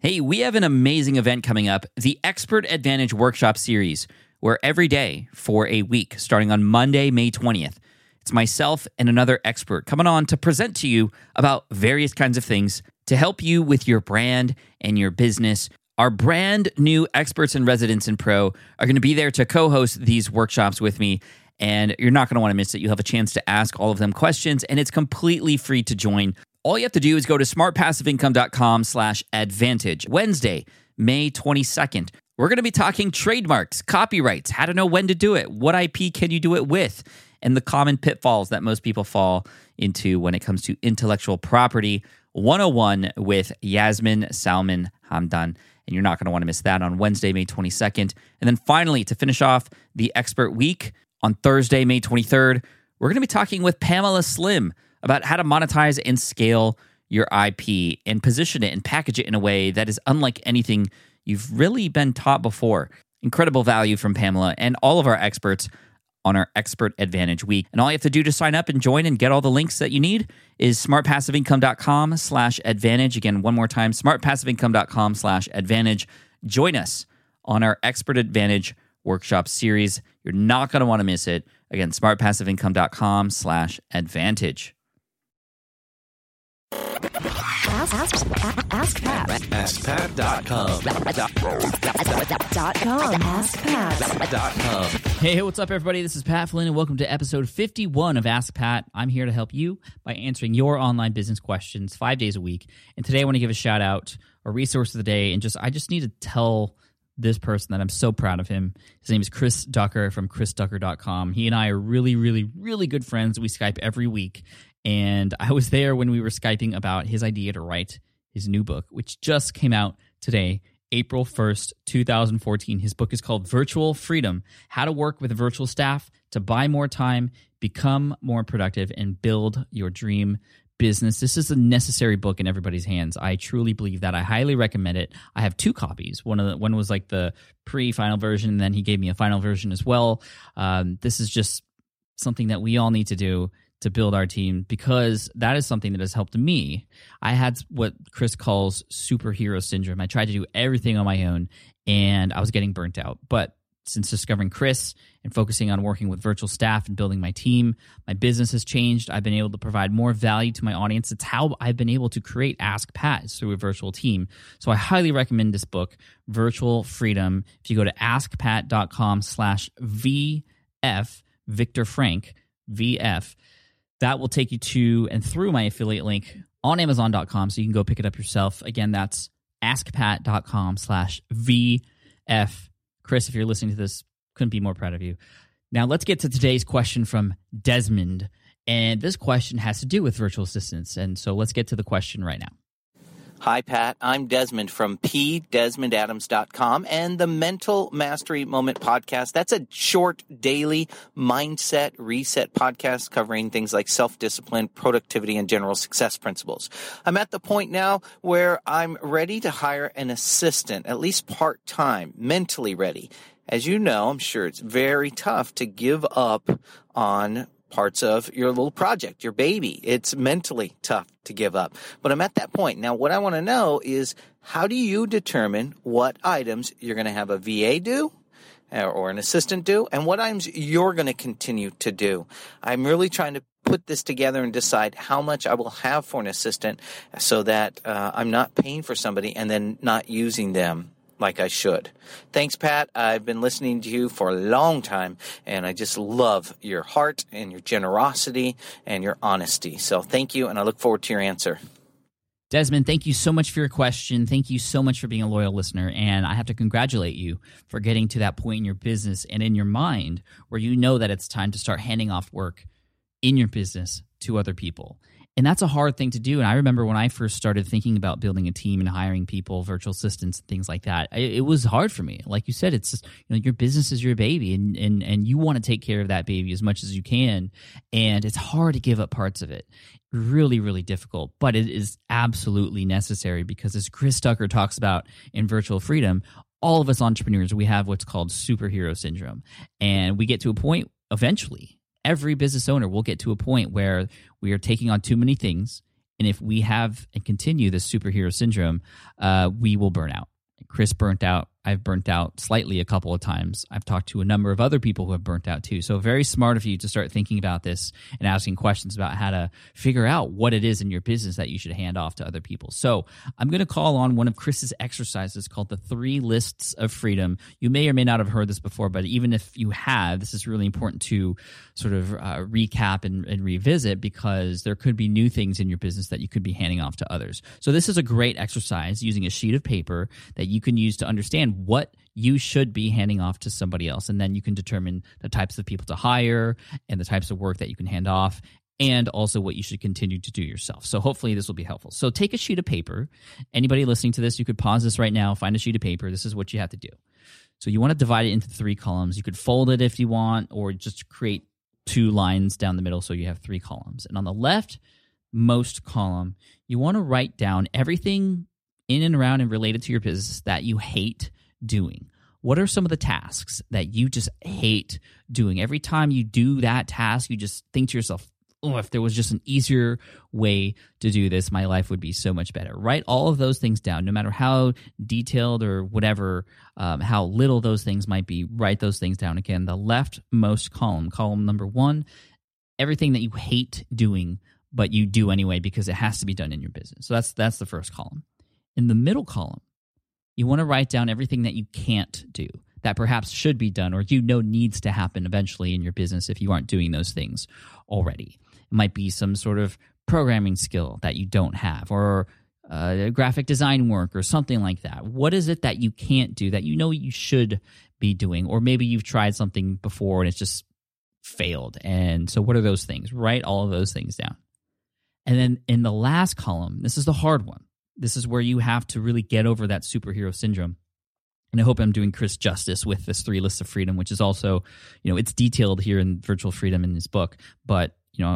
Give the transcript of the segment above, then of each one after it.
Hey, we have an amazing event coming up, the Expert Advantage Workshop Series, where every day for a week, starting on Monday, May 20th, it's myself and another expert coming on to present to you about various kinds of things to help you with your brand and your business. Our brand new experts and residents in Pro are going to be there to co-host these workshops with me, and you're not going to want to miss it. You'll have a chance to ask all of them questions, and it's completely free to join. All you have to do is go to smartpassiveincome.com/advantage. Wednesday, May 22nd. We're going to be talking trademarks, copyrights, how to know when to do it, what IP can you do it with, and the common pitfalls that most people fall into when it comes to intellectual property 101 with Yasmin Salman Hamdan. And you're not going to want to miss that on Wednesday, May 22nd. And then finally, to finish off the Expert Week, on Thursday, May 23rd, we're going to be talking with Pamela Slim about how to monetize and scale your IP and position it and package it in a way that is unlike anything you've really been taught before. Incredible value from Pamela and all of our experts on our Expert Advantage Week. And all you have to do to sign up and join and get all the links that you need is smartpassiveincome.com/advantage. Again, one more time, smartpassiveincome.com/advantage. Join us on our Expert Advantage Workshop Series. You're not going to want to miss it. Again, smartpassiveincome.com/advantage. AskPat.com. AskPat.com. Hey, what's up, everybody? This is Pat Flynn, and welcome to episode 51 of Ask Pat. I'm here to help you by answering your online business questions 5 days a week. And today I want to give a shout out, a resource of the day, and I just need to tell this person that I'm so proud of him. His name is Chris Ducker from chrisducker.com. He and I are really, really, really good friends. We Skype every week. And I was there when we were Skyping about his idea to write his new book, which just came out today, April 1st, 2014. His book is called Virtual Freedom: How to Work with a Virtual Staff to Buy More Time, Become More Productive, and Build Your Dream Business. This is a necessary book in everybody's hands. I truly believe that. I highly recommend it. I have two copies. One was like the pre-final version, and then he gave me a final version as well. This is just something that we all need to do to build our team, because that is something that has helped me. I had what Chris calls superhero syndrome. I tried to do everything on my own, and I was getting burnt out. But since discovering Chris and focusing on working with virtual staff and building my team, my business has changed. I've been able to provide more value to my audience. It's how I've been able to create Ask Pat through a virtual team. So I highly recommend this book, Virtual Freedom. If you go to askpat.com/VF, Victor Frank, VF, that will take you to and through my affiliate link on Amazon.com, so you can go pick it up yourself. Again, that's askpat.com/VF. Chris, if you're listening to this, couldn't be more proud of you. Now, let's get to today's question from Desmond. And this question has to do with virtual assistants. And so let's get to the question right now. Hi, Pat. I'm Desmond from pdesmondadams.com and the Mental Mastery Moment podcast. That's a short daily mindset reset podcast covering things like self-discipline, productivity, and general success principles. I'm at the point now where I'm ready to hire an assistant, at least part-time, mentally ready. As you know, I'm sure it's very tough to give up on parts of your little project, your baby. It's mentally tough to give up. But I'm at that point. Now, what I want to know is, how do you determine what items you're going to have a VA do or an assistant do, and what items you're going to continue to do? I'm really trying to put this together and decide how much I will have for an assistant so that I'm not paying for somebody and then not using them like I should. Thanks, Pat. I've been listening to you for a long time, and I just love your heart and your generosity and your honesty. So thank you, and I look forward to your answer. Desmond, thank you so much for your question. Thank you so much for being a loyal listener, and I have to congratulate you for getting to that point in your business and in your mind where you know that it's time to start handing off work in your business to other people. And that's a hard thing to do. And I remember when I first started thinking about building a team and hiring people, virtual assistants, and things like that, it was hard for me. Like you said, it's just, your business is your baby, and you want to take care of that baby as much as you can. And it's hard to give up parts of it. Really, really difficult. But it is absolutely necessary, because as Chris Ducker talks about in Virtual Freedom, all of us entrepreneurs, we have what's called superhero syndrome. And we get to a point eventually. Every business owner will get to a point where we are taking on too many things And if we have and continue this superhero syndrome, we will burn out. Chris burnt out. I've burnt out slightly a couple of times. I've talked to a number of other people who have burnt out too. So very smart of you to start thinking about this and asking questions about how to figure out what it is in your business that you should hand off to other people. So I'm going to call on one of Chris's exercises called the 3 lists of freedom. You may or may not have heard this before, but even if you have, this is really important to sort of recap and revisit, because there could be new things in your business that you could be handing off to others. So this is a great exercise using a sheet of paper that you can use to understand what you should be handing off to somebody else. And then you can determine the types of people to hire and the types of work that you can hand off, and also what you should continue to do yourself. So hopefully this will be helpful. So take a sheet of paper. Anybody listening to this, you could pause this right now, find a sheet of paper. This is what you have to do. So you want to divide it into 3 columns. You could fold it if you want, or just create 2 lines down the middle so you have 3 columns. And on the leftmost column, you want to write down everything in and around and related to your business that you hate doing. What are some of the tasks that you just hate doing? Every time you do that task, you just think to yourself, oh, if there was just an easier way to do this, my life would be so much better. Write all of those things down, no matter how detailed or whatever, how little those things might be. Write those things down. Again, the leftmost column number 1, everything that you hate doing, but you do anyway because it has to be done in your business. So that's the first column. In the middle column, you want to write down everything that you can't do, that perhaps should be done or needs to happen eventually in your business if you aren't doing those things already. It might be some sort of programming skill that you don't have, or graphic design work or something like that. What is it that you can't do that you should be doing? Or maybe you've tried something before and it's just failed. And so what are those things? Write all of those things down. And then in the last column, this is the hard one. This is where you have to really get over that superhero syndrome. And I hope I'm doing Chris justice with this 3 lists of freedom, which is also, it's detailed here in Virtual Freedom in his book, but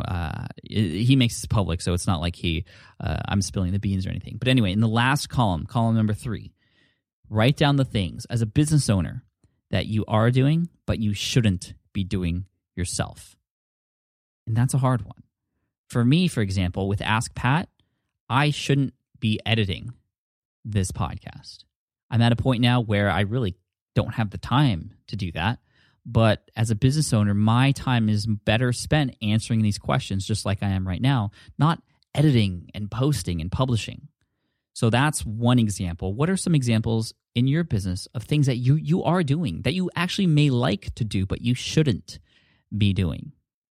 he makes this public, so it's not like I'm spilling the beans or anything. But anyway, in the last column number 3, write down the things as a business owner that you are doing, but you shouldn't be doing yourself. And that's a hard one. For me, for example, with Ask Pat, I shouldn't be editing this podcast. I'm at a point now where I really don't have the time to do that. But as a business owner, my time is better spent answering these questions just like I am right now, not editing and posting and publishing. So that's one example. What are some examples in your business of things that you are doing that you actually may like to do, but you shouldn't be doing?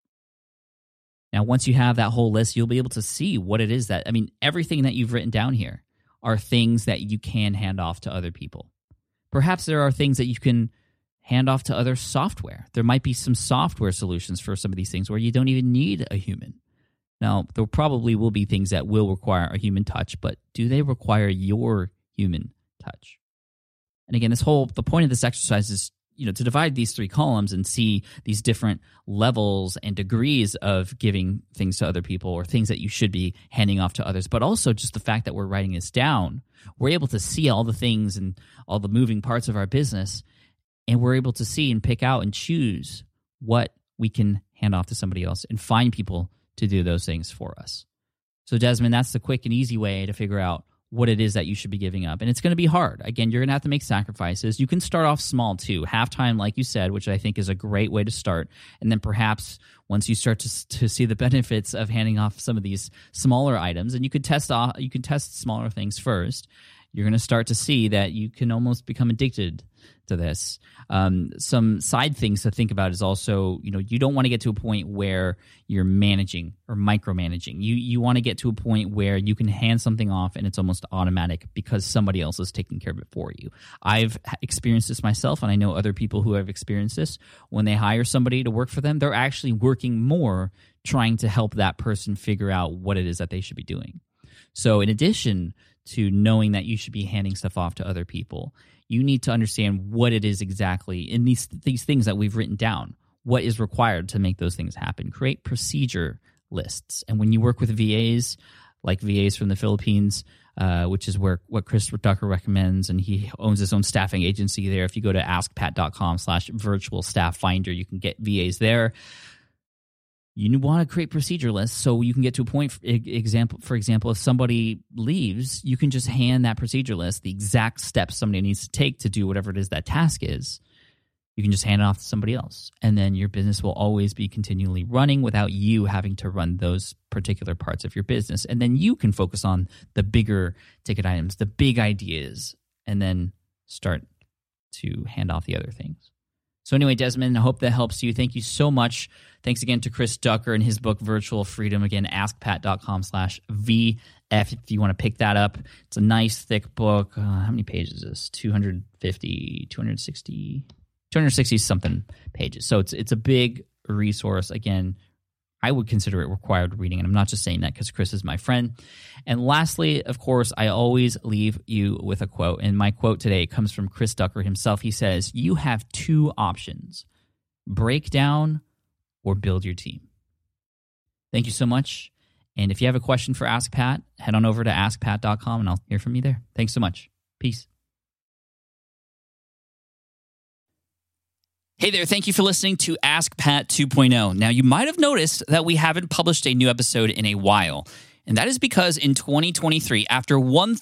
Now, once you have that whole list, you'll be able to see what it is everything that you've written down here are things that you can hand off to other people. Perhaps there are things that you can hand off to other software. There might be some software solutions for some of these things where you don't even need a human. Now, there probably will be things that will require a human touch, but do they require your human touch? And again, the point of this exercise is to divide these 3 columns and see these different levels and degrees of giving things to other people or things that you should be handing off to others. But also just the fact that we're writing this down, we're able to see all the things and all the moving parts of our business, and we're able to see and pick out and choose what we can hand off to somebody else and find people to do those things for us. So Desmond, that's the quick and easy way to figure out what it is that you should be giving up. And it's going to be hard. Again, you're going to have to make sacrifices. You can start off small too. Halftime, like you said, which I think is a great way to start. And then perhaps once you start to see the benefits of handing off some of these smaller items, and you could test smaller things first, you're going to start to see that you can almost become addicted to this. Some side things to think about is also, you don't want to get to a point where you're managing or micromanaging. You want to get to a point where you can hand something off and it's almost automatic because somebody else is taking care of it for you. I've experienced this myself, and I know other people who have experienced this. When they hire somebody to work for them, they're actually working more trying to help that person figure out what it is that they should be doing. So in addition to knowing that you should be handing stuff off to other people, you need to understand what it is exactly in these things that we've written down, what is required to make those things happen. Create procedure lists. And when you work with VAs, like VAs from the Philippines, which is what Chris Ducker recommends, and he owns his own staffing agency there. If you go to askpat.com/virtual staff finder, you can get VAs there. You want to create procedure lists so you can get to a point, for example, if somebody leaves, you can just hand that procedure list, the exact steps somebody needs to take to do whatever it is that task is. You can just hand it off to somebody else. And then your business will always be continually running without you having to run those particular parts of your business. And then you can focus on the bigger ticket items, the big ideas, and then start to hand off the other things. So anyway, Desmond, I hope that helps you. Thank you so much. Thanks again to Chris Ducker and his book, Virtual Freedom. Again, askpat.com/VF if you want to pick that up. It's a nice, thick book. How many pages is this? 260-something pages. So it's a big resource. Again, I would consider it required reading, and I'm not just saying that because Chris is my friend. And lastly, of course, I always leave you with a quote, and my quote today comes from Chris Ducker himself. He says, "You have two options, break down or build your team." Thank you so much. And if you have a question for Ask Pat, head on over to askpat.com, and I'll hear from you there. Thanks so much. Peace. Hey there, thank you for listening to Ask Pat 2.0. Now, you might have noticed that we haven't published a new episode in a while, and that is because in 2023, after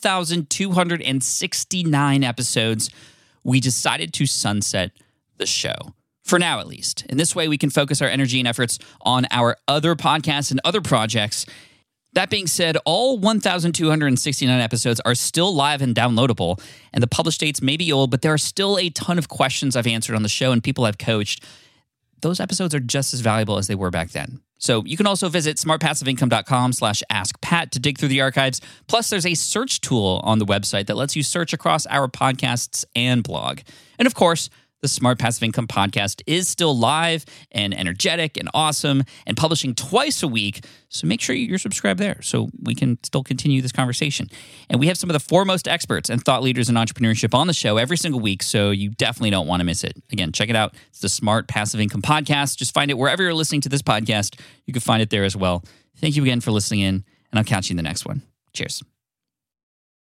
1,269 episodes, we decided to sunset the show. For now, at least. In this way, we can focus our energy and efforts on our other podcasts and other projects. That being said, all 1,269 episodes are still live and downloadable, and the published dates may be old, but there are still a ton of questions I've answered on the show and people I've coached. Those episodes are just as valuable as they were back then. So you can also visit smartpassiveincome.com/askpat to dig through the archives. Plus, there's a search tool on the website that lets you search across our podcasts and blog. And of course, the Smart Passive Income podcast is still live and energetic and awesome and publishing twice a week. So make sure you're subscribed there so we can still continue this conversation. And we have some of the foremost experts and thought leaders in entrepreneurship on the show every single week, so you definitely don't want to miss it. Again, check it out. It's the Smart Passive Income podcast. Just find it wherever you're listening to this podcast. You can find it there as well. Thank you again for listening in, and I'll catch you in the next one. Cheers.